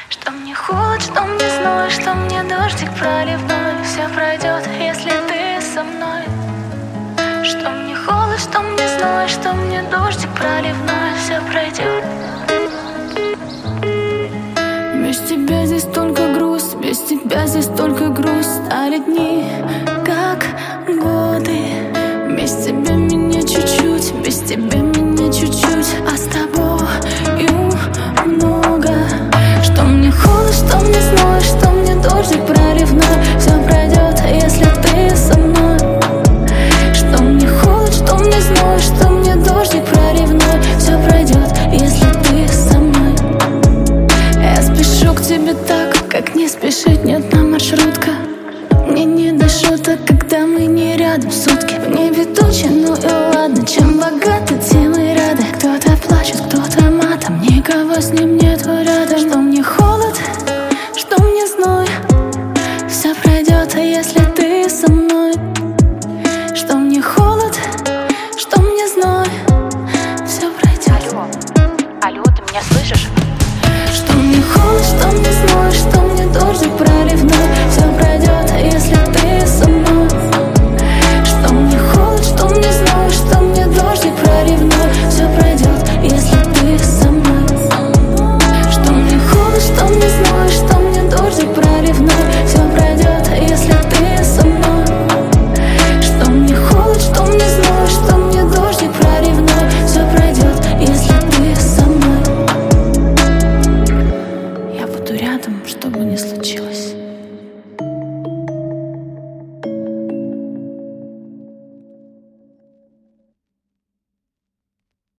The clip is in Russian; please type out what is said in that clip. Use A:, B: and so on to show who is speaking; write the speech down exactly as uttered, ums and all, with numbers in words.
A: Что мне холод, что мне зной, что мне дождик проливной. Все пройдет, если ты со мной. Что мне холод, что мне зной, что мне дождик проливной. Все пройдет.
B: Без тебя здесь только грусть, без тебя здесь только грусть. Стали дни, как годы. Без тебя меня чуть-чуть, без тебя меня чуть-чуть, а с тобою много. Что мне холод, что мне зной, что мне дождик проливной. Все пройдет, если ты со мной. Что мне холод, что мне зной, что мне дождик проливной. Все пройдет, если ты со мной. Я спешу к тебе так, как не спешит ни одна маршрутка. Мне не до шуток, когда мы не рядом сутки. В небе тучи, ну и ладно, чем богаты, тем и рады. Кто-то плачет, кто-то матом, никого с ним нету рядом. Что мне холод, что мне зной, все пройдет, а если ты со мной. Что мне холод, что мне зной, все пройдет.
C: Алло, алло, ты меня слышишь?
B: Что мне холод, что мне зной, что мне дождик проливной.